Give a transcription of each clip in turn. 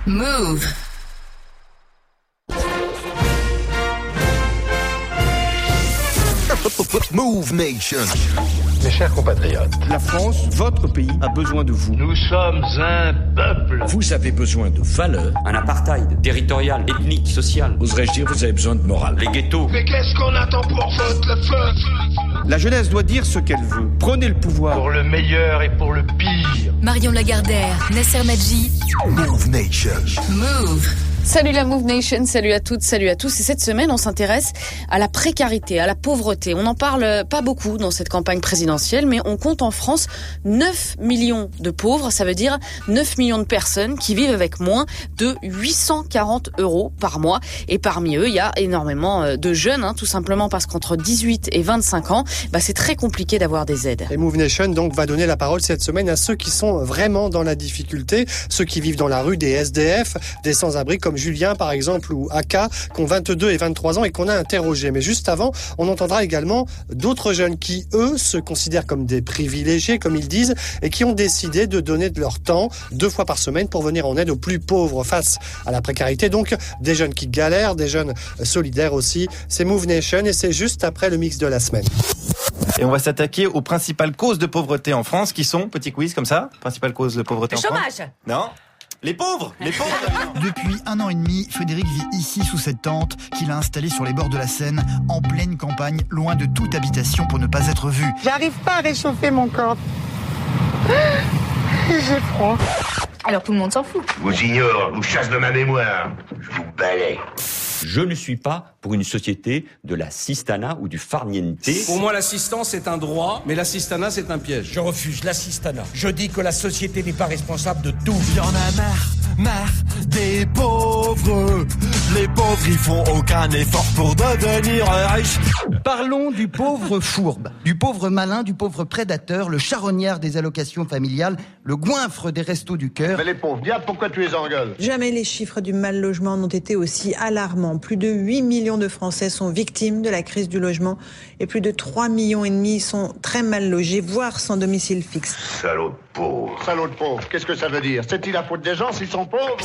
Move. Move Nation. Mes chers compatriotes, la France, votre pays, a besoin de vous. Nous sommes un peuple. Vous avez besoin de valeurs. Un apartheid territorial, ethnique, social. Oserais-je dire, vous avez besoin de morale. Les ghettos. Mais qu'est-ce qu'on attend pour foutre le feu? La jeunesse doit dire ce qu'elle veut. Prenez le pouvoir. Pour le meilleur et pour le pire. Marion Lagardère, Nasser Madji. Move Nation. Move. Salut la Move Nation, salut à toutes, salut à tous. Et cette semaine, on s'intéresse à la précarité, à la pauvreté. On n'en parle pas beaucoup dans cette campagne présidentielle, mais on compte en France 9 millions de pauvres. Ça veut dire 9 millions de personnes qui vivent avec moins de 840 € par mois. Et parmi eux, il y a énormément de jeunes, tout simplement parce qu'entre 18 et 25 ans, c'est très compliqué d'avoir des aides. Et Move Nation donc va donner la parole cette semaine à ceux qui sont vraiment dans la difficulté, ceux qui vivent dans la rue, des SDF, des sans-abri comme Julien par exemple ou Aka qui ont 22 et 23 ans et qu'on a interrogé. Mais juste avant, on entendra également d'autres jeunes qui, eux, se considèrent comme des privilégiés, comme ils disent, et qui ont décidé de donner de leur temps 2 fois par semaine pour venir en aide aux plus pauvres face à la précarité. Donc des jeunes qui galèrent, des jeunes solidaires aussi. C'est Move Nation et c'est juste après le mix de la semaine. Et on va s'attaquer aux principales causes de pauvreté en France qui sont, petit quiz comme ça, principales causes de pauvreté en France. Le chômage. Non. Les pauvres. Depuis 1 an et demi, Frédéric vit ici sous cette tente qu'il a installée sur les bords de la Seine, en pleine campagne, loin de toute habitation pour ne pas être vu. J'arrive pas à réchauffer mon corps. J'ai froid. Alors tout le monde s'en fout. Vous ignore, vous chasse de ma mémoire. Je vous balaie. Je ne suis pas pour une société de l'assistanat ou du farniente. Pour moi, l'assistance est un droit, mais l'assistanat, c'est un piège. Je refuse l'assistanat. Je dis que la société n'est pas responsable de tout. Il y en a marre des pauvres. Les pauvres, ils font aucun effort pour devenir riches. Parlons du pauvre fourbe, du pauvre malin, du pauvre prédateur, le charognard des allocations familiales, le goinfre des restos du cœur. mais les pauvres diables, pourquoi tu les engueules? Jamais les chiffres du mal logement n'ont été aussi alarmants. Plus de 8 millions de Français sont victimes de la crise du logement et plus de 3,5 millions sont très mal logés, voire sans domicile fixe. Salaud de pauvre. Salaud de pauvre, qu'est-ce que ça veut dire? C'est-il la faute des gens s'ils sont pauvres?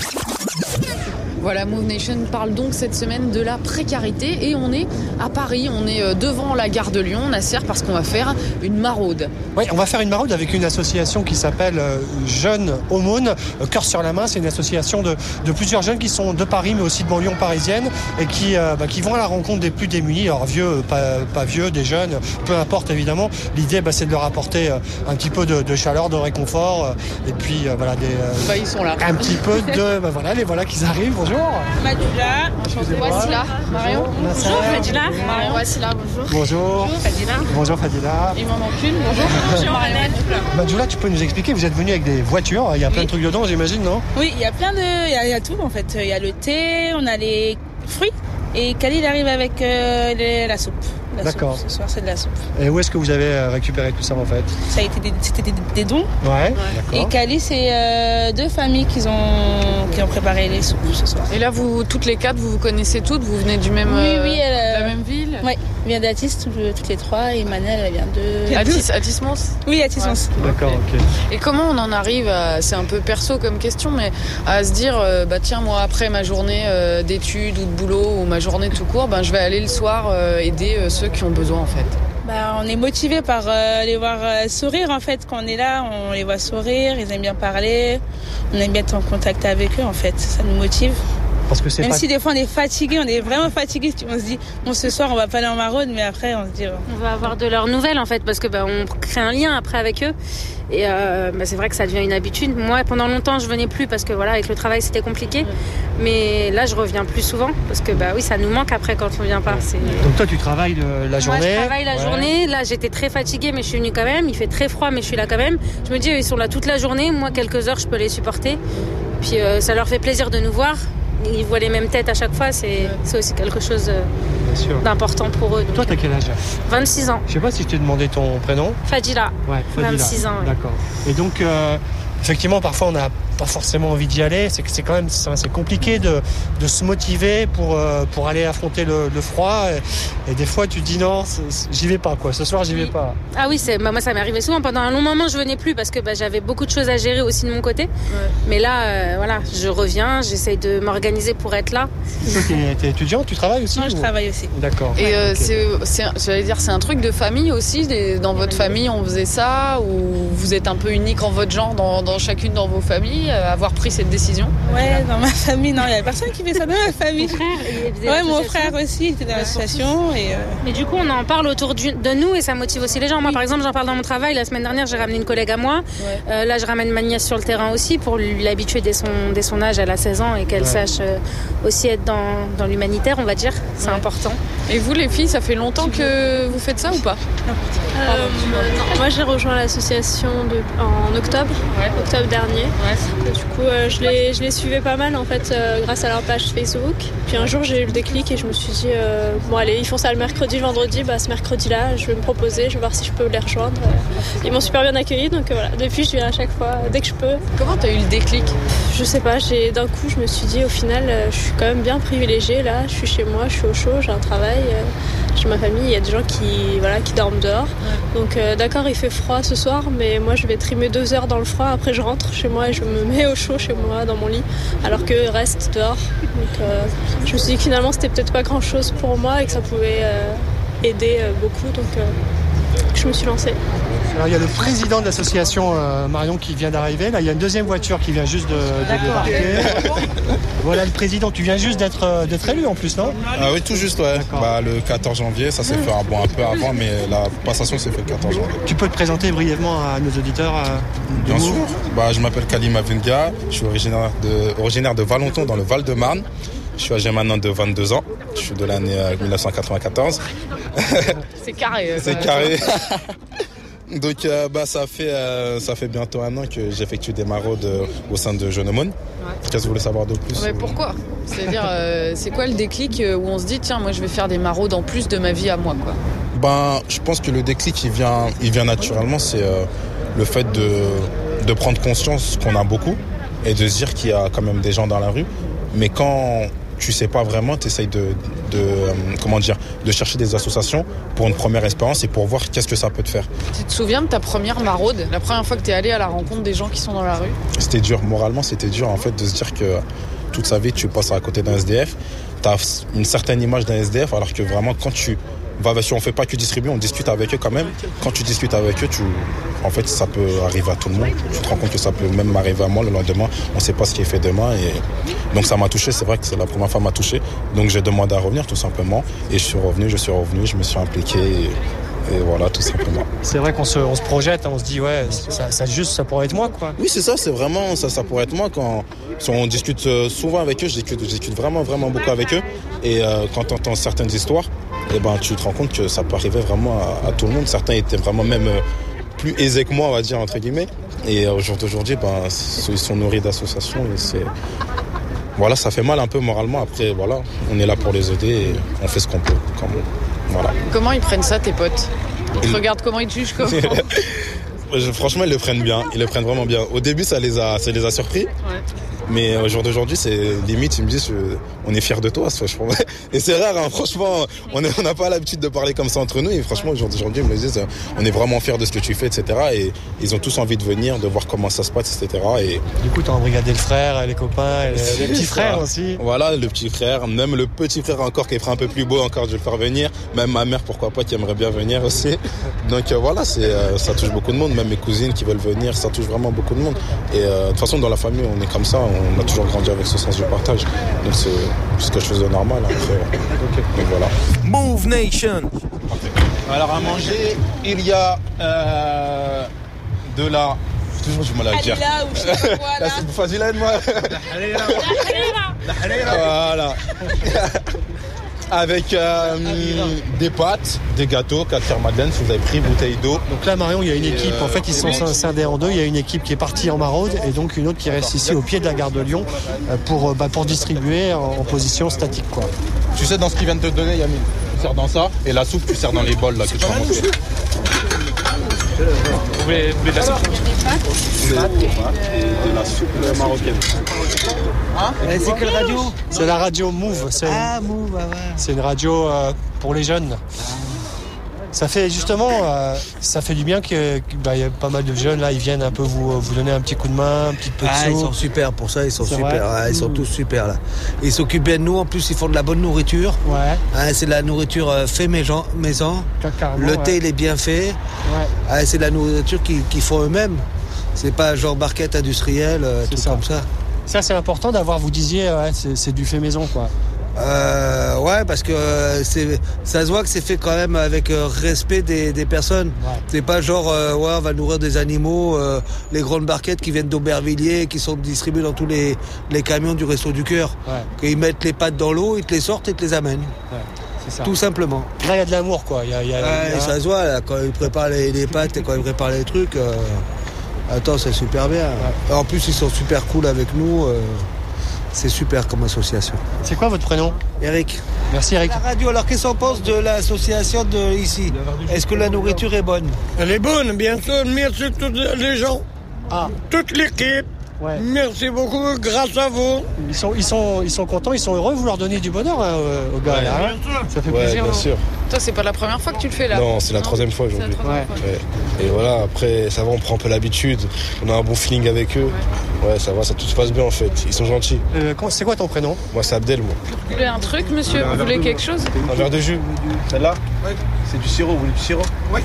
Voilà, Move Nation parle donc cette semaine de la précarité et on est à Paris, on est devant la gare de Lyon, Nasser, parce qu'on va faire une maraude. Oui, on va faire une maraude avec une association qui s'appelle Jeunes Aumônes, Cœur sur la main. C'est une association de plusieurs jeunes qui sont de Paris mais aussi de banlieue parisienne et qui vont à la rencontre des plus démunis, alors vieux, pas vieux, des jeunes, peu importe évidemment. L'idée c'est de leur apporter un petit peu de chaleur, de réconfort et puis ils sont là. Un petit peu de... les voilà qu'ils arrivent. Bonjour. Madula. Wassila. Marion. Bonjour Fadila. Marion. Wassila, bonjour. Bonjour. Fadila. Bonjour Fadila. Il m'en manque une, bonjour. Bonjour Marianne. Madjoula, tu peux nous expliquer, vous êtes venu avec des voitures, il y a plein de trucs dedans j'imagine, non? Oui, il y a plein de... Il y a tout en fait. Il y a le thé, on a les fruits. Et Khalil arrive avec la soupe. D'accord. Ce soir, c'est de la soupe. Et où est-ce que vous avez récupéré tout ça en fait? C'était des dons. Ouais. Et Khalil, c'est 2 familles qui ont préparé les soupes ce soir. Et là, vous, toutes les 4, vous connaissez toutes? Vous venez du même, de la même ville? Oui, elle vient d'Atis, toutes les 3. Et Manel, elle vient de... Atis-Mons? Oui, Atis-Mons. Ouais. D'accord, ok. Et comment on en arrive à, c'est un peu perso comme question, mais à se dire, tiens, moi, après ma journée d'études ou de boulot ou ma journée tout court, je vais aller le soir aider ceux qui ont besoin en fait. On est motivé par les voir sourire en fait. Quand on est là, on les voit sourire, ils aiment bien parler, on aime bien être en contact avec eux en fait, ça nous motive. Parce que Même si des fois on est fatigué, on est vraiment fatigué, on se dit ce soir on va pas aller en maraude, mais après on se dit on va avoir de leurs nouvelles en fait, parce que on crée un lien après avec eux et c'est vrai que ça devient une habitude. Moi pendant longtemps je venais plus parce que avec le travail c'était compliqué, mais là je reviens plus souvent parce que oui ça nous manque après quand on vient pas. Donc toi tu travailles la journée? Moi je travaille la journée, là j'étais très fatiguée mais je suis venue quand même, il fait très froid mais je suis là quand même. Je me dis ils sont là toute la journée, moi quelques heures je peux les supporter, puis ça leur fait plaisir de nous voir. Ils voient les mêmes têtes à chaque fois, c'est aussi quelque chose d'important pour eux. Donc. Toi, t'as quel âge? 26 ans. Je sais pas si je t'ai demandé ton prénom. Fadila. Ouais, Fadila. 26 ans. Ouais. D'accord. Et donc, effectivement, parfois, on n'a pas forcément envie d'y aller. C'est compliqué de se motiver pour aller affronter le froid. Et des fois, tu te dis non, j'y vais pas, quoi. Ce soir, j'y vais pas. Ah oui, moi, ça m'est arrivé souvent. Pendant un long moment, je venais plus parce que j'avais beaucoup de choses à gérer aussi de mon côté. Ouais. Mais là, voilà, je reviens, j'essaye de m'organiser pour être là. Toi, t'es étudiant, tu travailles aussi? Non, je travaille aussi. D'accord. Et c'est un truc de famille aussi. Dans votre famille, on faisait ça, ou vous êtes un peu unique en votre genre dans chacune dans vos familles, avoir pris cette décision? Ouais, dans ma famille, non, il y a personne qui fait ça dans ma famille. Mon frère, mon frère aussi était dans l'association. Mais du coup, on en parle autour de nous et ça motive aussi les gens. Moi, par exemple, j'en parle dans mon travail. La semaine dernière, j'ai ramené une collègue à moi. Ouais. Là, je ramène ma nièce sur le terrain aussi pour l'habituer dès son âge. Elle a 16 ans et qu'elle sache aussi être dans l'humanitaire, on va dire. C'est important. Et vous, les filles, ça fait longtemps que vous faites ça ou pas? Non, moi j'ai rejoint l'association en octobre dernier. Ouais. Du coup, je les suivais pas mal en fait grâce à leur page Facebook. Puis un jour j'ai eu le déclic et je me suis dit bon allez, ils font ça le mercredi, le vendredi, ce mercredi-là, je vais me proposer, je vais voir si je peux les rejoindre. Ils m'ont super bien accueilli, donc voilà. Depuis, je viens à chaque fois dès que je peux. Comment t'as eu le déclic? Je sais pas, d'un coup je me suis dit au final, je suis quand même bien privilégiée là. Je suis chez moi, je suis au chaud, j'ai un travail. Chez ma famille, il y a des gens qui dorment dehors. Ouais. Donc d'accord, il fait froid ce soir, mais moi je vais trimer 2 heures dans le froid. Après je rentre chez moi et je me mets au chaud chez moi dans mon lit, alors que reste dehors. Donc je me suis dit que finalement c'était peut-être pas grand-chose pour moi et que ça pouvait aider beaucoup. Donc je me suis lancée. Alors il y a le président de l'association Marion qui vient d'arriver. Là il y a une deuxième voiture qui vient juste de débarquer. Voilà le président, tu viens juste d'être élu en plus, non? Ah oui, tout juste, ouais. Le 14 janvier, ça s'est fait un peu avant, mais la passation s'est faite le 14 janvier. Tu peux te présenter brièvement à nos auditeurs? Bien sûr. Je m'appelle Kalim Avenga, je suis originaire de Valenton dans le Val-de-Marne. Je suis âgé maintenant de 22 ans. Je suis de l'année 1994. C'est carré. C'est carré. Donc ça fait bientôt 1 an que j'effectue des maraudes au sein de Jeune Aumône. Qu'est-ce que vous voulez savoir de plus? Mais pourquoi? C'est-à-dire, c'est quoi le déclic où on se dit tiens, moi je vais faire des maraudes en plus de ma vie à moi, quoi? Je pense que le déclic il vient naturellement, c'est le fait de prendre conscience qu'on a beaucoup et de se dire qu'il y a quand même des gens dans la rue. Mais quand tu sais pas vraiment, tu essayes de chercher des associations pour une première expérience et pour voir qu'est-ce que ça peut te faire. Tu te souviens de ta première maraude, la première fois que tu es allé à la rencontre des gens qui sont dans la rue? C'était dur, moralement c'était dur en fait de se dire que toute sa vie tu passes à côté d'un SDF, tu as une certaine image d'un SDF alors que vraiment quand tu on fait pas que distribuer, on discute avec eux quand même. Quand tu discutes avec eux, en fait, ça peut arriver à tout le monde. Tu te rends compte que ça peut même m'arriver à moi le lendemain. On sait pas ce qui est fait demain. Et donc ça m'a touché. C'est vrai que c'est la première fois que ça m'a touché. Donc j'ai demandé à revenir tout simplement. Et je suis revenu, je me suis impliqué. Et voilà, tout simplement. C'est vrai qu'on se projette, on se dit ouais, ça pourrait être moi, quoi. Oui, c'est ça, c'est vraiment ça pourrait être moi. Quand on discute souvent avec eux, je discute vraiment beaucoup avec eux. Et quand tu entends certaines histoires, tu te rends compte que ça peut arriver vraiment à tout le monde. Certains étaient vraiment même plus aisés que moi, on va dire, entre guillemets. Et au jour d'aujourd'hui, ils sont nourris d'associations. Et voilà, ça fait mal un peu moralement. Après, voilà, on est là pour les aider et on fait ce qu'on peut. Voilà. Comment ils prennent ça, tes potes? Ils te regardent comment ils te jugent, comment? Franchement, ils le prennent bien. Ils le prennent vraiment bien. Au début, ça les a surpris. Ouais. Mais au jour d'aujourd'hui, c'est limite, ils me disent on est fiers de toi. Et c'est rare, hein, franchement, on n'a pas l'habitude de parler comme ça entre nous. Et franchement, au jour d'aujourd'hui, ils me disent on est vraiment fiers de ce que tu fais, etc. Et ils ont tous envie de venir, de voir comment ça se passe, etc. Et du coup, tu as embrigadé le frère, les copains, les petits frères aussi. Voilà, le petit frère, même le petit frère encore qui est un peu plus beau encore, je vais le faire venir. Même ma mère, pourquoi pas, qui aimerait bien venir aussi. Donc voilà, ça touche beaucoup de monde. Même mes cousines qui veulent venir, ça touche vraiment beaucoup de monde. Et de toute façon, dans la famille, on est comme ça. On a toujours grandi avec ce sens du partage. Donc c'est quelque chose de normal. Après. Donc voilà. Move Nation. Alors à manger, il y a de la... Toujours du mal à le dire. Halila ou je sais pas quoi là. C'est facile à moi. Voilà. Avec des pâtes, des gâteaux, 4 tiers madeleine, si vous avez pris, bouteille d'eau. Donc là, Marion, il y a une équipe. En fait, ils sont scindés en deux. Il y a une équipe qui est partie en maraude et donc une autre qui reste ici au pied de la gare de Lyon pour distribuer en position statique, quoi. Tu sais, dans ce qu'ils viennent de te donner, Yamine, tu sers dans ça et la soupe, tu sers dans les bols là que tu vas montrer. Vous voulez de la soupe? C'est de la soupe marocaine. C'est quelle radio? C'est la radio Move. Move, ouais. C'est une radio pour les jeunes. Ça fait justement, ça fait du bien qu'il y a pas mal de jeunes là, ils viennent un peu vous donner un petit coup de main, un petit peu de sous. Ils sont super pour ça, ils sont super. Vrai ils sont tous super là. Ils s'occupent bien de nous, en plus ils font de la bonne nourriture. Ouais. C'est de la nourriture fait maison. Le thé il est bien fait. Ouais. C'est de la nourriture qu'ils font eux-mêmes. C'est pas genre barquette industrielle, tout comme ça. Ça c'est important d'avoir, vous disiez, c'est du fait maison quoi. Ouais, parce que ça se voit que c'est fait quand même avec respect des personnes. Ouais. C'est pas genre on va nourrir des animaux, les grandes barquettes qui viennent d'Aubervilliers, qui sont distribuées dans tous les camions du Resto du Cœur. Ouais. Qu'ils mettent les pâtes dans l'eau, ils te les sortent et te les amènent. Ouais, c'est ça. Tout simplement. Là il y a de l'amour quoi. Ça se voit là, quand ils préparent les pâtes et quand ils préparent les trucs. Attends, c'est super bien. Ouais. En plus ils sont super cool avec nous. C'est super comme association. C'est quoi votre prénom? Eric. Merci Eric. La radio, alors qu'est-ce qu'on pense de l'association de ici? Est-ce que la nourriture est bonne? Elle est bonne, bien sûr. Merci à tous les gens. Toute l'équipe. Ouais. Merci beaucoup, grâce à vous. Ils sont contents, ils sont heureux, vous leur donnez du bonheur aux gars là. Ça fait plaisir. Bien sûr. Toi, c'est pas la première fois que tu le fais là? Non, c'est la troisième fois aujourd'hui. Et voilà, après ça va, on prend un peu l'habitude, on a un bon feeling avec eux. Ouais, ça va, tout se passe bien en fait, ils sont gentils. C'est quoi ton prénom? Moi c'est Abdel, moi. Vous voulez un truc, monsieur? Vous voulez quelque chose? Un verre de jus. Celle-là? Oui. C'est du sirop, vous voulez du sirop? Oui.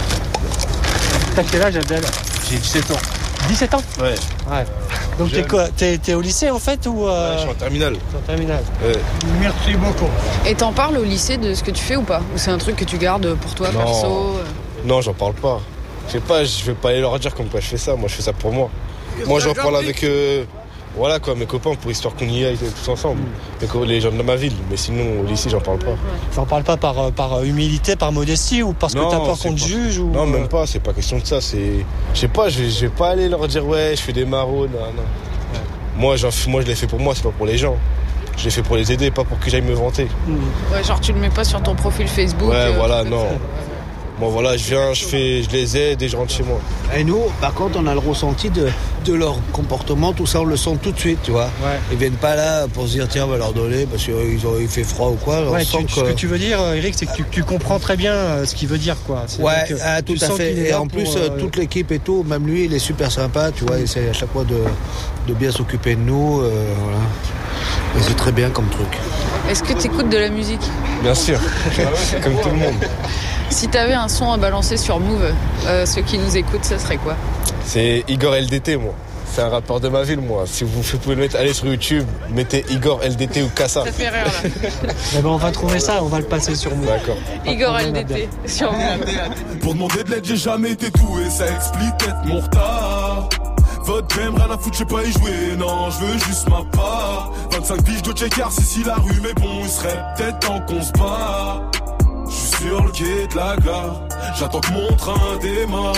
T'as quel âge Abdel? J'ai 17 ans. 17 ans? Ouais. Donc t'es quoi? T'es au lycée en fait ou Ouais, je suis en terminale. Ouais. Merci beaucoup. Et t'en parles au lycée de ce que tu fais ou pas? Ou c'est un truc que tu gardes pour toi, perso? Non, j'en parle pas. Je sais pas, je vais pas aller leur dire comme quoi je fais ça. Moi, je fais ça pour moi. Moi, j'en parle avec voilà quoi, mes copains pour histoire qu'on y aille tous ensemble. Les gens de ma ville. Mais sinon, au lycée, j'en parle pas. J'en parle pas par humilité, par modestie ou parce que t'as peur qu'on te juge ou... Non, même pas. C'est pas question de ça. C'est, je sais pas. Je vais pas aller leur dire ouais, je fais des maraudes. Non. Moi, je l'ai fait pour moi. C'est pas pour les gens. Je l'ai fait pour les aider, pas pour que j'aille me vanter. Ouais, genre tu le mets pas sur ton profil Facebook. Ouais, voilà, non. Bon voilà, je viens, je les aide et je rentre chez moi. Et nous, par contre, on a le ressenti de leur comportement, tout ça, on le sent tout de suite, tu vois. Ouais. Ils viennent pas là pour se dire, tiens, on va leur donner parce qu'il fait froid ou quoi. Ouais, ce que tu veux dire, Eric, c'est que tu comprends très bien ce qu'il veut dire, quoi. Ouais, tout à fait. Et en plus, toute l'équipe et tout, même lui, il est super sympa, tu vois, il essaie à chaque fois de bien s'occuper de nous, voilà. Et c'est très bien comme truc. Est-ce que tu écoutes de la musique? Bien sûr, comme tout le monde. Si t'avais un son à balancer sur Move, ceux qui nous écoutent, ça serait quoi? C'est Igor LDT, moi. C'est un rappeur de ma ville, moi. Si vous pouvez le mettre, allez sur YouTube, mettez Igor LDT ou Kassa. Ça fait rire, là. Eh ben, on va trouver ça, on va le passer sur Move. D'accord. Igor LDT, sur Move. Pour demander de l'aide, j'ai jamais été doué, ça explique peut-être mon retard. Votre game, rien à foutre, je sais pas y jouer, non, je veux juste ma part. 25 piges de checkers, ici la rue, mais bon, il serait peut-être temps qu'on se bat. J'suis sur le quai de la gare, j'attends que mon train démarre.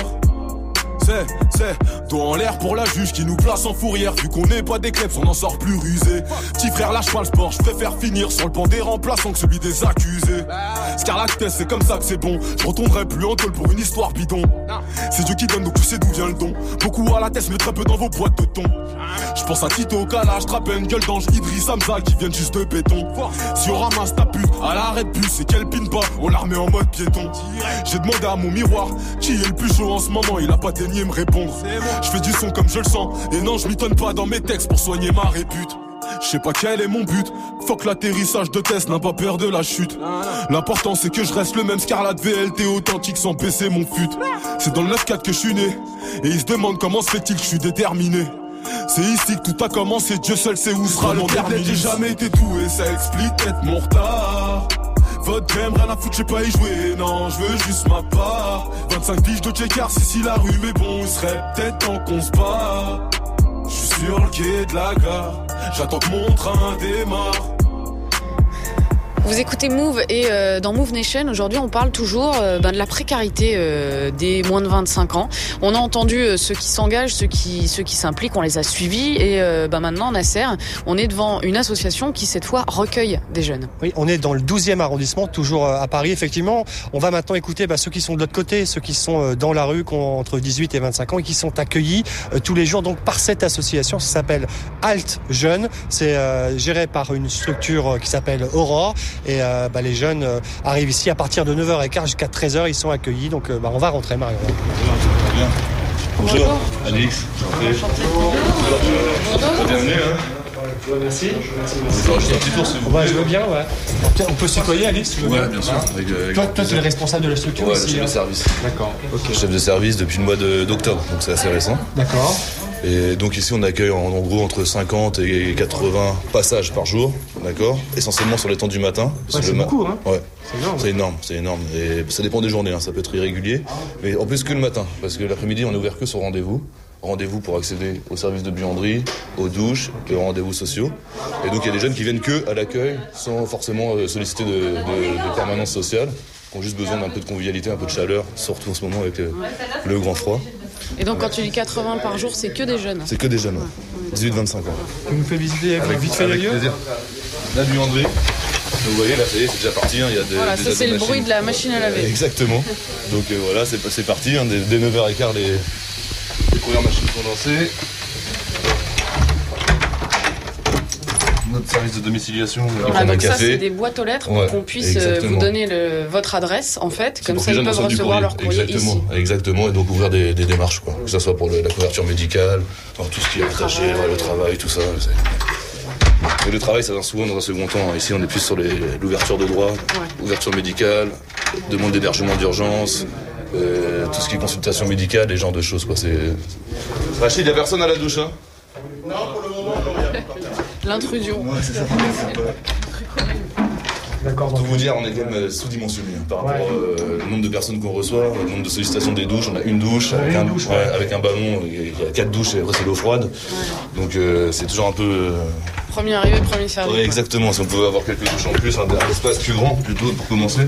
C'est dos en l'air pour la juge qui nous place en fourrière. Vu qu'on n'est pas des clubs, on en sort plus rusé. Petit frère, lâche pas le sport, je préfère finir sur le banc des remplaçants que celui des accusés. Scarlactes, c'est comme ça que c'est bon. Je retournerai plus en tôle pour une histoire bidon. C'est Dieu qui donne, donc tu sais d'où vient le don. Beaucoup à la tête, mais très peu dans vos boîtes de thon. Je pense à Tito, Kalash, Trapen, Gueule d'Ange, Idriss, Hamza qui viennent juste de béton. Si on ramasse ta pute à l'arrêt de bus et qu'elle pine pas, on la remet en mode piéton. J'ai demandé à mon miroir qui est le plus chaud en ce moment, il a pas daigné me répondre. Je fais du son comme je le sens, et non, je m'étonne pas dans mes textes pour soigner ma répute. Je sais pas quel est mon but, fuck l'atterrissage de test, n'a pas peur de la chute. L'important c'est que je reste le même Scarlat VLT authentique sans baisser mon fut. C'est dans le 9-4 que je suis né, et ils se demandent comment se fait-il que je suis déterminé. C'est ici que tout a commencé, Dieu seul sait où sera mon dernier. J'ai jamais été doué, ça explique peut-être mon retard. Votre game, rien à foutre, je sais pas y jouer, non, je veux juste ma part. 25 piges de checkers, ici la rue, mais bon, il serait peut-être temps qu'on se bat. J'suis sur le quai de la gare, j'attends que mon train démarre. Vous écoutez Move et dans Move Nation, aujourd'hui on parle toujours de la précarité des moins de 25 ans. On a entendu ceux qui s'engagent, ceux qui s'impliquent, on les a suivis et maintenant Nasser, on est devant une association qui cette fois recueille des jeunes. Oui, on est dans le 12e arrondissement, toujours à Paris effectivement. On va maintenant écouter ceux qui sont de l'autre côté, ceux qui sont dans la rue, qui ont entre 18 et 25 ans et qui sont accueillis tous les jours donc par cette association. Ça s'appelle Alt Jeunes. C'est géré par une structure qui s'appelle Aurore. Et les jeunes arrivent ici à partir de 9h15 jusqu'à 13h. Ils sont accueillis. Donc on va rentrer, Marion. Bonjour. Alix. Bienvenue. Merci. Juste un petit tour, s'il vous plaît. Je veux bien, ouais. On peut se tutoyer, Alix, tu veux bien ? Bien sûr. Toi, tu es le responsable de la structure Ouais, ici, le chef de service. D'accord. Okay. Chef de service depuis le mois d'octobre, donc c'est assez récent. D'accord. Et donc ici, on accueille en gros entre 50 et 80 passages par jour, d'accord ? Essentiellement sur les temps du matin. C'est beaucoup, hein ? Ouais. C'est énorme. C'est énorme. Et ça dépend des journées, ça peut être irrégulier. Mais en plus que le matin, parce que l'après-midi, on est ouvert que sur rendez-vous. Rendez-vous pour accéder aux services de buanderie, aux douches et aux rendez-vous sociaux. Et donc il y a des jeunes qui viennent que à l'accueil, sans forcément solliciter de permanence sociale, qui ont juste besoin d'un peu de convivialité, un peu de chaleur, surtout en ce moment avec le grand froid. Et donc quand tu dis 80 par jour, c'est que des jeunes ? C'est que des jeunes, ouais. 18-25 ans. Tu nous fais visiter vite fait les lieux ? La buanderie. Vous voyez, là, c'est déjà parti. Il y a voilà, ça c'est le bruit de la machine à laver. Exactement. Donc voilà, c'est parti. Dès 9h15, les premières machines sont lancées. Notre service de domiciliation, donc ça c'est des boîtes aux lettres pour qu'on puisse vous donner votre adresse en fait, comme ça ils peuvent recevoir leur courrier ici. Exactement, et donc ouvrir des démarches, quoi. Que ce soit pour la couverture médicale, tout ce qui est attaché, le travail, tout ça. Et le travail ça vient souvent dans un second temps. Ici on est plus sur l'ouverture de droit, ouverture médicale, demande d'hébergement d'urgence. Tout ce qui est consultation médicale, des genres de choses, quoi. Rachid, il n'y a personne à la douche, hein ? Non, pour le moment, non, il n'y a pas. L'intrusion. Ouais, c'est ça. D'accord. Pour vous dire, on est quand même sous-dimensionné par rapport au nombre de personnes qu'on reçoit, le nombre de sollicitations des douches. On a une douche avec un ballon, il y a 4 douches et après c'est l'eau froide. Donc c'est toujours un peu. Premier arrivé, premier servi. Ouais, exactement. Si on pouvait avoir quelques douches en plus, un espace plus grand, plutôt pour commencer.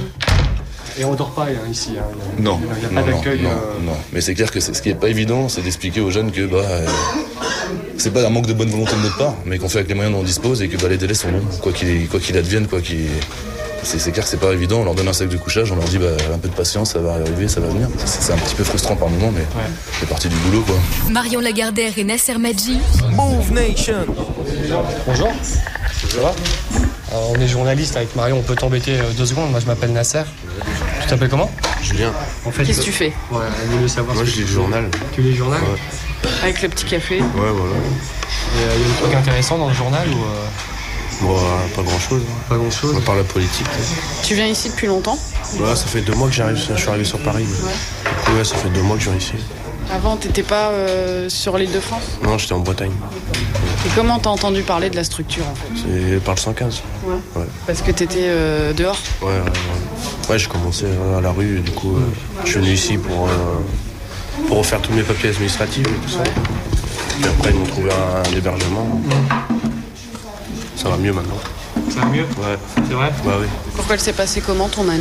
Et on dort pas ici. Non. Il n'y a pas d'accueil. Non. Mais c'est clair que ce qui est pas évident, c'est d'expliquer aux jeunes que c'est pas un manque de bonne volonté de notre part, mais qu'on fait avec les moyens dont on dispose et que les délais sont longs. Quoi qu'il advienne, c'est clair que c'est pas évident. On leur donne un sac de couchage, on leur dit un peu de patience, ça va arriver, ça va venir. C'est un petit peu frustrant par moment, mais c'est partie du boulot, quoi. Marion Lagardère et Nasser Madji. Move Nation. Bonjour. Ça va ? On est journaliste avec Marion, on peut t'embêter 2 secondes. Moi je m'appelle Nasser. Tu t'appelles comment ? Julien. En fait, qu'est-ce que tu fais ? Ouais, on veut savoir. Moi je lis le journal. Tu lis le journal ? Ouais. Avec le petit café ? Ouais, voilà. Il y a des trucs intéressants dans le journal ou pas grand chose. Pas grand chose. On parle de la politique. Tu viens ici depuis longtemps ? Ouais, ça fait 2 mois que je suis arrivé sur Paris. Ouais, ça fait 2 mois que je viens ici. Avant, t'étais pas sur l'île de France ? Non, j'étais en Bretagne. Et comment t'as entendu parler de la structure en fait ? C'est par le 115. Ouais. Parce que t'étais dehors ? Ouais, j'ai commencé à la rue et du coup, je suis venu ici pour refaire tous mes papiers administratifs et tout ça. Puis après, ils m'ont trouvé un hébergement. Ça va mieux maintenant. Ça va mieux ? Ouais. C'est vrai ? Bah oui. Pourquoi elle s'est passée comment ton année ?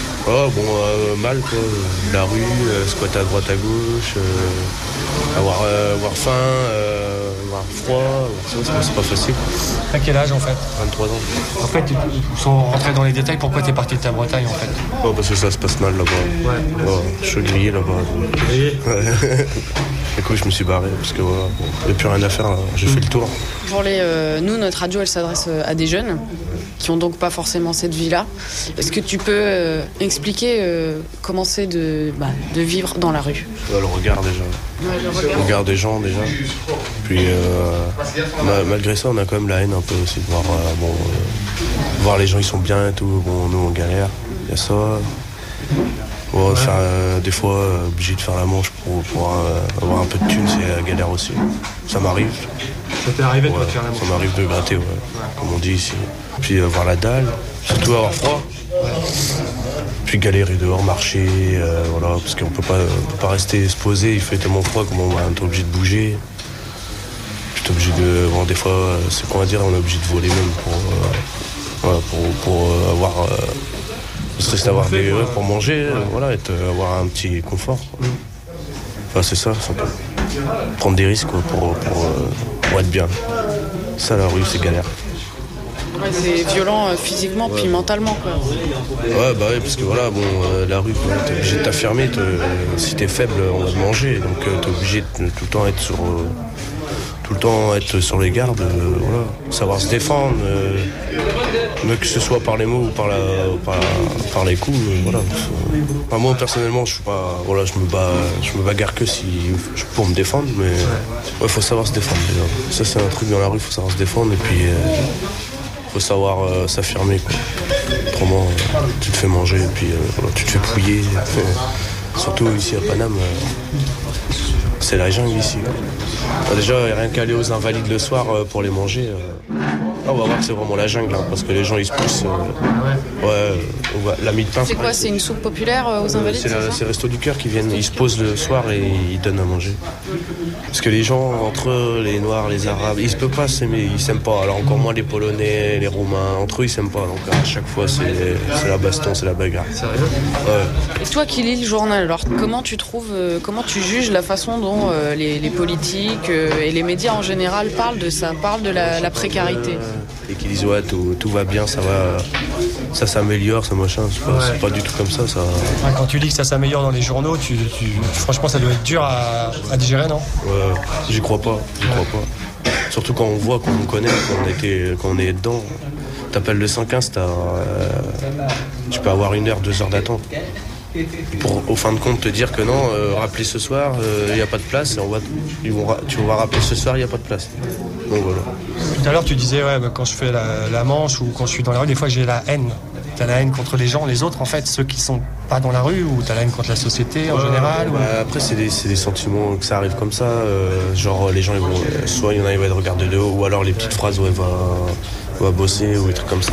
Mal quoi, la rue, squatter à droite à gauche, avoir faim, avoir froid, c'est pas facile. T'as quel âge en fait ? 23 ans. En fait, sans rentrer dans les détails, pourquoi t'es parti de ta Bretagne en fait ? Parce que ça se passe mal là-bas. Ouais. Je suis grillé là-bas. Grillé ? Ouais. Du coup, je me suis barré parce que il n'y a plus rien à faire là. J'ai fait le tour. Pour nous, notre radio, elle s'adresse à des jeunes qui ont donc pas forcément cette vie-là. Est-ce que tu peux expliquer comment c'est de vivre dans la rue ? Le regard déjà. Le regard des gens déjà. Puis malgré ça, on a quand même la haine un peu aussi de voir les gens ils sont bien et tout. Bon, nous on galère. Il y a ça. Des fois, obligé de faire la manche pour avoir un peu de thunes, c'est la galère aussi. Ça m'arrive. Ça t'est arrivé de faire la manche ? Ça m'arrive de gratter, comme on dit ici. Puis avoir la dalle, surtout avoir froid. Puis galérer dehors, marcher, parce qu'on peut pas rester se poser, il fait tellement froid qu'on est obligé de bouger. Puis t'es obligé de. Des fois, c'est qu'on va dire, on est obligé de voler même Voilà, pour avoir... ne serait-ce d'avoir pour manger, voilà, avoir un petit confort. Enfin, c'est ça, prendre des risques quoi, pour être bien. Ça, la rue, c'est galère. Ouais, c'est violent physiquement puis mentalement quoi. Ouais bah ouais parce que voilà bon la rue t'es obligé de t'affirmer, si t'es faible on va te manger donc t'es obligé de tout le temps être sur les gardes, voilà, savoir se défendre, mais que ce soit par les mots ou par les coups, voilà. Enfin, moi personnellement je suis pas, voilà, je me bagarre que si pour me défendre, mais ouais faut savoir se défendre déjà. Ça c'est un truc dans la rue, faut savoir se défendre et puis faut savoir s'affirmer quoi. Autrement tu te fais manger et puis voilà, tu te fais pouiller. Surtout ici à Paname, c'est la jungle ici. Déjà rien qu'aller aux Invalides le soir pour les manger, on va voir que c'est vraiment la jungle hein, parce que les gens ils se poussent. La mie de pain. C'est quoi, c'est une soupe populaire aux Invalides? C'est Resto du Cœur qui viennent, ils se posent le soir et ils donnent à manger. Parce que les gens entre eux, les Noirs, les Arabes, ils se peuvent pas s'aimer, ils s'aiment pas. Alors encore moins les Polonais, les Roumains, entre eux ils s'aiment pas. Donc à chaque fois c'est la baston, c'est la bagarre. Sérieux? Ouais. Et toi qui lis le journal, alors comment tu juges la façon dont les politiques et les médias en général parlent de ça, parlent de la précarité? Et qui disent ouais tout va bien, ça s'améliore, ça machin, c'est pas du tout comme ça. Ouais, quand tu lis que ça s'améliore dans les journaux, franchement ça doit être dur à digérer, non? Ouais, j'y crois pas. Surtout quand on voit, qu'on nous connaît, quand on est dedans. T'appelles le 115, tu peux avoir 1 heure, 2 heures d'attente. Pour au fin de compte te dire que non, rappelez ce soir, il n'y a pas de place, tu vas rappeler ce soir, il n'y a pas de place. Donc voilà. Tout à l'heure tu disais quand je fais la manche ou quand je suis dans la rue, des fois j'ai la haine. T'as la haine contre les gens, les autres en fait, ceux qui sont pas dans la rue, ou t'as la haine contre la société en général ou... Après c'est des sentiments que ça arrive comme ça, genre les gens ils vont, soit il y en a ils vont être regardés de haut, ou alors les petites phrases où elle va bosser ou des trucs comme ça.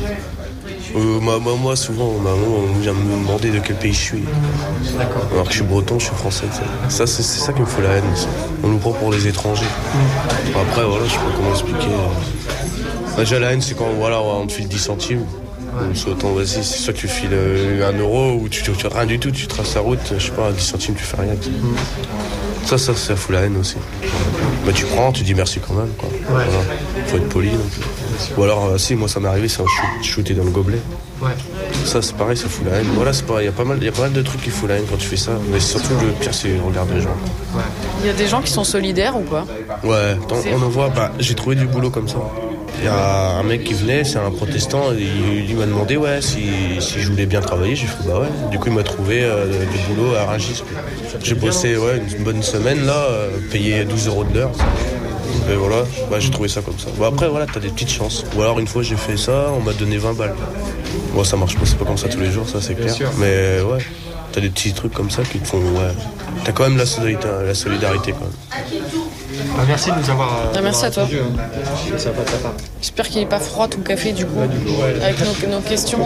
Moi souvent on vient me demander de quel pays je suis. D'accord. Alors que je suis breton, je suis français. Ça c'est ça qui me fout la haine. On nous prend pour les étrangers. Après voilà, je sais pas comment expliquer. Déjà la haine c'est quand voilà on te file 10 centimes. Soit vas-y, c'est soit tu files 1 euro ou tu rien du tout, tu traces la route, je sais pas, à 10 centimes tu fais rien. Ça fout la haine aussi. Bah tu prends, tu dis merci quand même quoi. Voilà. Faut être poli donc. Ou alors si moi ça m'est arrivé, c'est un shooter dans le gobelet. Ouais. Ça c'est pareil, ça fout la haine. Voilà, c'est pareil, il y a pas mal de trucs qui foutent la haine quand tu fais ça, mais surtout le pire c'est le regard des gens. Ouais. Il y a des gens qui sont solidaires ou quoi? Ouais, on en voit, j'ai trouvé du boulot comme ça. Il y a un mec qui venait, c'est un protestant, il m'a demandé si je voulais bien travailler, j'ai fait bah ouais. Du coup il m'a trouvé du boulot à Rungis. J'ai bossé une bonne semaine là, payé 12 € de l'heure. Et voilà, j'ai trouvé ça comme ça. Bon, après voilà, t'as des petites chances. Ou alors une fois j'ai fait ça, on m'a donné 20 balles. Bon ça marche pas, c'est pas comme ça tous les jours, ça c'est clair. Mais ouais, t'as des petits trucs comme ça qui te font t'as quand même la solidarité quand même. Merci de nous avoir... merci à toi. Ça va de ta part. J'espère qu'il n'est pas froid ton café du coup, avec nos questions.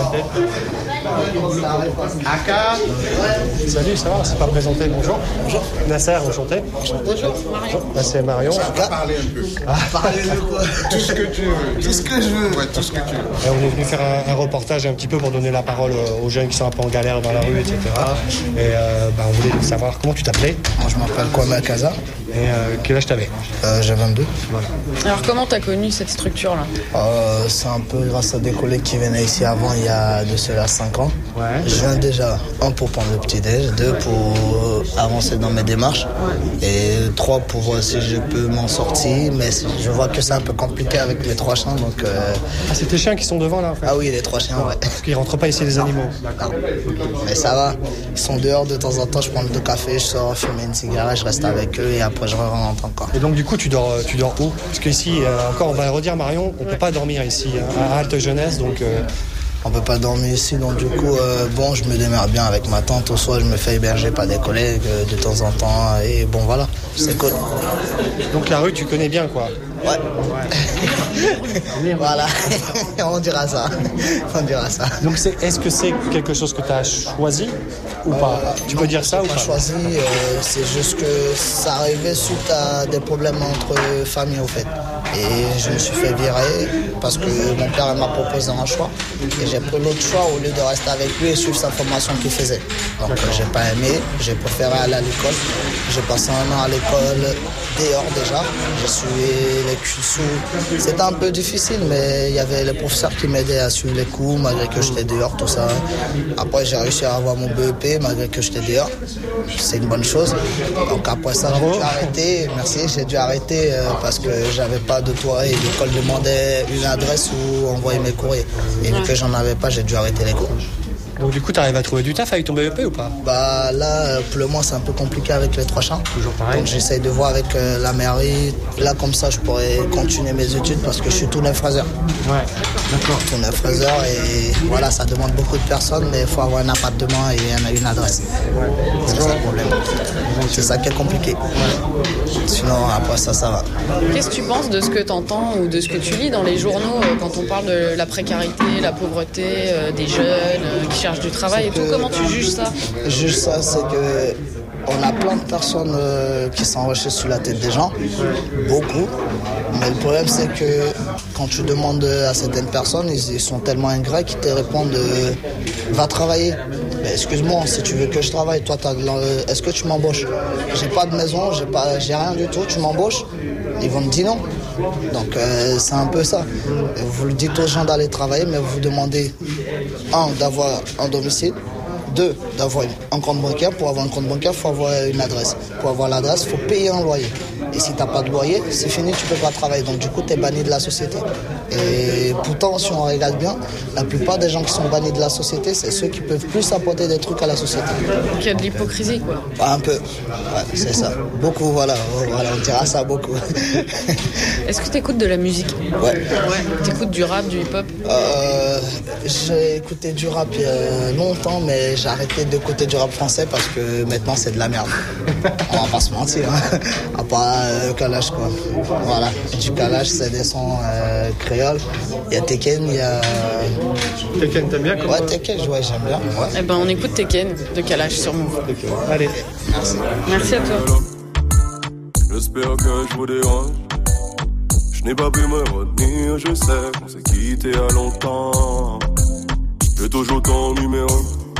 Salut, ça va, on s'est pas présenté, bonjour. Bonjour. Nasser, enchanté. Bonjour, Marion. Là c'est Marion. On va parler un peu. Parler de quoi? Tout ce que tu veux. Tout ce que je veux. Ouais, tout ce que tu veux. Et on est venu faire un reportage un petit peu pour donner la parole aux jeunes qui sont un peu en galère dans la rue, etc. Et on voulait savoir comment tu t'appelais. Moi je m'appelle Kwame Akaza. Et quel âge t'avais? J'ai 22. Voilà. Alors comment t'as connu cette structure-là? C'est un peu grâce à des collègues qui venaient ici avant, il y a de cela 5 ans. Ouais. Je viens déjà, 1 pour prendre le petit-déj, 2 pour avancer dans mes démarches, et 3 pour voir si je peux m'en sortir, mais je vois que c'est un peu compliqué avec les 3 chiens. Donc, c'est tes chiens qui sont devant là en fait? Ah oui, les 3 chiens, ouais. Parce qu'ils rentrent pas ici les animaux. D'accord. Mais ça va, ils sont dehors de temps en temps, je prends le café, je sors fumer une cigarette, je reste avec eux et après je rentre encore. Et donc du coup tu dors où? Parce qu'ici, encore on va redire Marion, on peut pas dormir ici à Halte Jeunesse, donc... On peut pas dormir ici, donc du coup, je me démerde bien avec ma tante. Au soir, je me fais héberger par des collègues de temps en temps. Et bon, voilà, c'est cool. Donc la rue, tu connais bien, quoi? Voilà, on dira ça. Donc est-ce que c'est quelque chose que tu as choisi ou pas? Tu peux dire ça ou pas? Choisi, c'est juste que ça arrivait suite à des problèmes entre familles, au fait. Et je me suis fait virer parce que mon père m'a proposé un choix. Et j'ai pris l'autre choix au lieu de rester avec lui et suivre sa formation qu'il faisait. Donc j'ai pas aimé, j'ai préféré aller à l'école. J'ai passé 1 an à l'école dehors déjà. J'ai suivi les cours. C'était un peu difficile, mais il y avait les professeurs qui m'aidaient à suivre les cours malgré que j'étais dehors, tout ça. Après j'ai réussi à avoir mon BEP malgré que j'étais dehors. C'est une bonne chose. Donc après ça, j'ai dû arrêter. Merci, j'ai dû arrêter parce que j'avais pas de toit et l'école demandait une adresse où envoyer mes courriers. Et vu que j'en avais pas, j'ai dû arrêter les cours. Donc du coup, tu arrives à trouver du taf avec ton BEP ou pas? Bah là, pour le moment, c'est un peu compliqué avec les 3 champs. Toujours pareil. Donc j'essaye de voir avec la mairie. Là, comme ça, je pourrais continuer mes études parce que je suis tout neuf fraiseur. Ouais, d'accord. Tout neuf fraiseur et voilà, ça demande beaucoup de personnes, mais il faut avoir un appartement et une adresse. Ouais. C'est ça le problème. C'est ça qui est compliqué. Ouais. Sinon, après ça va. Qu'est-ce que tu penses de ce que tu entends ou de ce que tu lis dans les journaux quand on parle de la précarité, la pauvreté des jeunes qui cherchent du travail et tout? Comment tu juges ça? Je juge ça, c'est que on a plein de personnes qui s'enrichissent sur la tête des gens, beaucoup. Mais le problème, c'est que quand tu demandes à certaines personnes, ils sont tellement ingrats qu'ils te répondent va travailler. Mais excuse-moi, si tu veux que je travaille, toi, est-ce que tu m'embauches? J'ai pas de maison, j'ai rien du tout, tu m'embauches? Ils vont me dire non. Donc c'est un peu ça. Vous le dites aux gens d'aller travailler, mais vous demandez, 1, d'avoir un domicile, 2, d'avoir un compte bancaire. Pour avoir un compte bancaire, il faut avoir une adresse. Pour avoir l'adresse, il faut payer un loyer. Et si tu n'as pas de loyer, c'est fini, tu ne peux pas travailler. Donc du coup, tu es banni de la société. Et pourtant, si on regarde bien, la plupart des gens qui sont bannis de la société, c'est ceux qui peuvent plus apporter des trucs à la société. Donc il y a de l'hypocrisie, quoi. Un peu, ouais, c'est ça. Beaucoup, voilà, on dira ça beaucoup. Est-ce que tu écoutes de la musique? Ouais. Tu écoutes du rap, du hip-hop? J'ai écouté du rap il y a longtemps, mais j'ai arrêté d'écouter du rap français parce que maintenant c'est de la merde. On va pas se mentir, hein. À part Kalash, quoi. Voilà, du Kalash, c'est des sons créoles. Il y a Tekken, il y a... Tekken, t'aimes bien? Ouais, Tekken, ouais, j'aime bien. Ouais. Eh ben, on écoute Tekken de Kalash sur Move. Allez. Merci. Merci à toi. J'espère que je vous dérange. Je n'ai pas pu me retenir, je sais qu'on s'est quitté à longtemps. J'ai toujours ton numéro,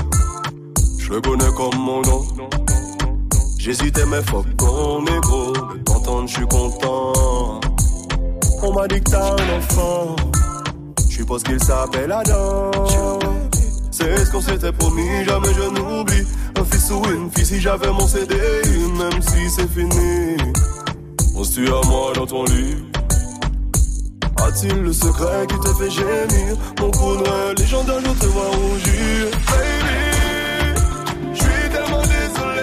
je le connais comme mon nom. J'hésitais mais fuck ton égo, de t'entendre je suis content. On m'a dit que t'as un enfant, je suppose qu'il s'appelle Adam. C'est ce qu'on s'était promis, jamais je n'oublie. Un fils ou une fille si j'avais mon CDI, même si c'est fini. Penses-tu à moi dans ton lit? A-t-il le secret qui te fait gémir? Mon coup noir, les gens d'un jour te voient rougir. Baby, je suis tellement désolé.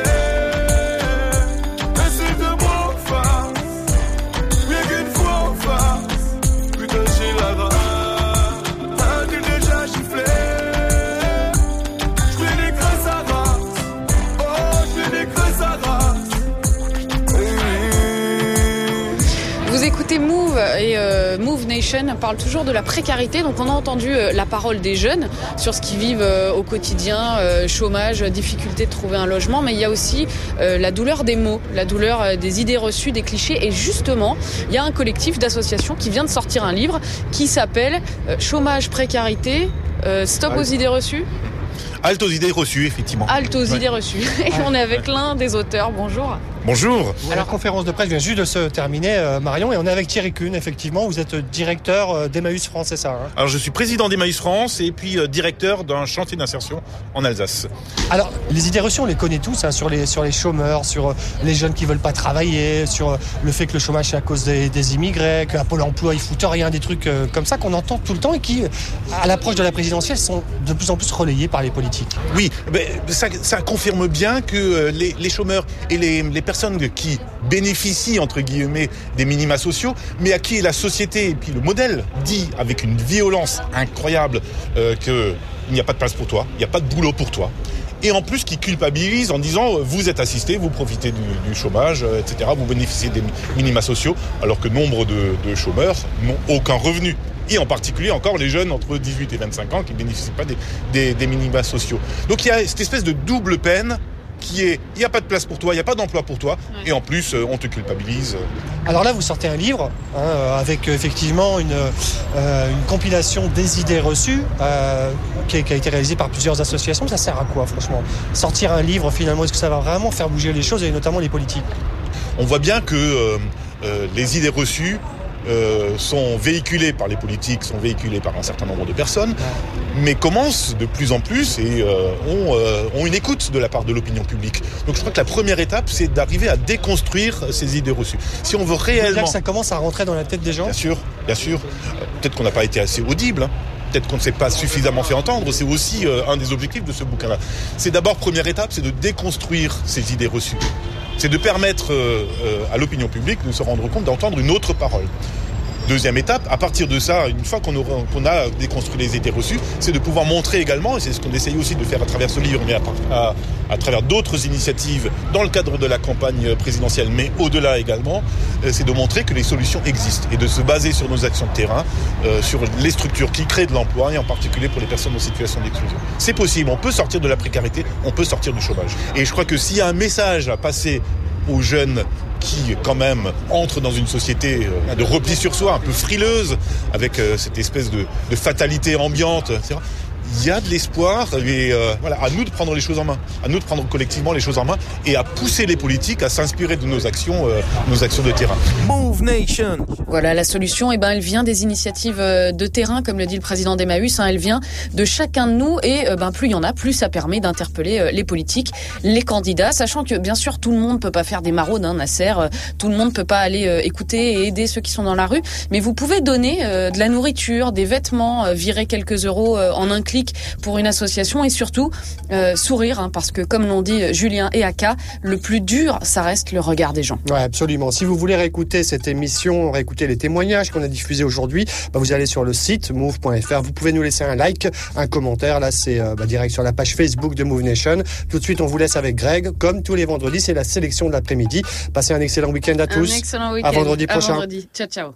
Mais s'il te plaît en face, mieux qu'une fois en face. Putain j'ai la grâce, as-tu déjà giflé? Je fais des crasses à race, oh je fais des crasses à race. Vous écoutez Move et Move Nation parle toujours de la précarité. Donc on a entendu la parole des jeunes sur ce qu'ils vivent au quotidien, chômage, difficulté de trouver un logement. Mais il y a aussi la douleur des mots, la douleur des idées reçues, des clichés. Et justement, il y a un collectif d'associations qui vient de sortir un livre qui s'appelle Chômage, précarité, stop aux idées reçues. Halte aux idées reçues, effectivement. Halte aux idées reçues. Et on est avec l'un des auteurs. Bonjour. Bonjour. La conférence de presse vient juste de se terminer, Marion, et on est avec Thierry Kuhn, effectivement. Vous êtes directeur d'Emmaüs France, c'est ça, hein? Alors, je suis président d'Emmaüs France et puis directeur d'un chantier d'insertion en Alsace. Alors, les idées reçues, on les connaît tous, hein, sur les chômeurs, sur les jeunes qui veulent pas travailler, sur le fait que le chômage c'est à cause des immigrés, qu'à Pôle emploi ils foutent rien, des trucs comme ça qu'on entend tout le temps et qui, à l'approche de la présidentielle, sont de plus en plus relayés par les politiques. Oui, mais ça confirme bien que les chômeurs et les personnes qui bénéficient, entre guillemets, des minima sociaux, mais à qui la société et puis le modèle dit avec une violence incroyable qu'il n'y a pas de place pour toi, il n'y a pas de boulot pour toi. et en plus qui culpabilise en disant vous êtes assisté, vous profitez du chômage, etc., vous bénéficiez des minima sociaux, alors que nombre de chômeurs n'ont aucun revenu. Et en particulier encore les jeunes entre 18 et 25 ans qui ne bénéficient pas des minima sociaux. Donc il y a cette espèce de double peine qui est, il n'y a pas de place pour toi, il n'y a pas d'emploi pour toi, et en plus on te culpabilise. Alors là vous sortez un livre avec effectivement une compilation des idées reçues qui a été réalisée par plusieurs associations. Ça sert à quoi franchement ? Sortir un livre finalement, est-ce que ça va vraiment faire bouger les choses et notamment les politiques ? On voit bien que les idées reçues sont véhiculées par les politiques, sont véhiculées par un certain nombre de personnes, mais commencent de plus en plus et ont une écoute de la part de l'opinion publique. Donc je crois que la première étape, c'est d'arriver à déconstruire ces idées reçues. Si on veut réellement... que ça commence à rentrer dans la tête des gens ? Bien sûr. Peut-être qu'on n'a pas été assez audible, hein. Peut-être qu'on ne s'est pas suffisamment fait entendre. C'est aussi un des objectifs de ce bouquin-là. C'est d'abord, première étape, c'est de déconstruire ces idées reçues. C'est de permettre à l'opinion publique de se rendre compte, d'entendre une autre parole. Deuxième étape, à partir de ça, une fois qu'on a déconstruit les idées reçues, c'est de pouvoir montrer également, et c'est ce qu'on essaye aussi de faire à travers ce livre, mais à travers d'autres initiatives dans le cadre de la campagne présidentielle, mais au-delà également, c'est de montrer que les solutions existent et de se baser sur nos actions de terrain, sur les structures qui créent de l'emploi, et en particulier pour les personnes en situation d'exclusion. C'est possible, on peut sortir de la précarité, on peut sortir du chômage. Et je crois que s'il y a un message à passer aux jeunes qui, quand même, entrent dans une société de repli sur soi, un peu frileuse, avec cette espèce de fatalité ambiante, etc. Il y a de l'espoir et voilà, à nous de prendre les choses en main, à nous de prendre collectivement les choses en main et à pousser les politiques à s'inspirer de nos actions de terrain. Move Nation. Voilà, la solution, elle vient des initiatives de terrain, comme le dit le président d'Emmaüs, elle vient de chacun de nous et plus il y en a, plus ça permet d'interpeller les politiques, les candidats, sachant que bien sûr tout le monde peut pas faire des maraudes, Nasser, tout le monde peut pas aller écouter et aider ceux qui sont dans la rue, mais vous pouvez donner de la nourriture, des vêtements, virer quelques euros en un clic pour une association et surtout sourire, parce que comme l'ont dit Julien et Aka, le plus dur, ça reste le regard des gens. Ouais, absolument. Si vous voulez réécouter cette émission, réécouter les témoignages qu'on a diffusés aujourd'hui, vous allez sur le site move.fr. Vous pouvez nous laisser un like, un commentaire. Là, c'est direct sur la page Facebook de Move Nation. Tout de suite, on vous laisse avec Greg. Comme tous les vendredis, c'est la sélection de l'après-midi. Passez un excellent week-end à tous. Un excellent week-end. À vendredi prochain. Ciao, ciao.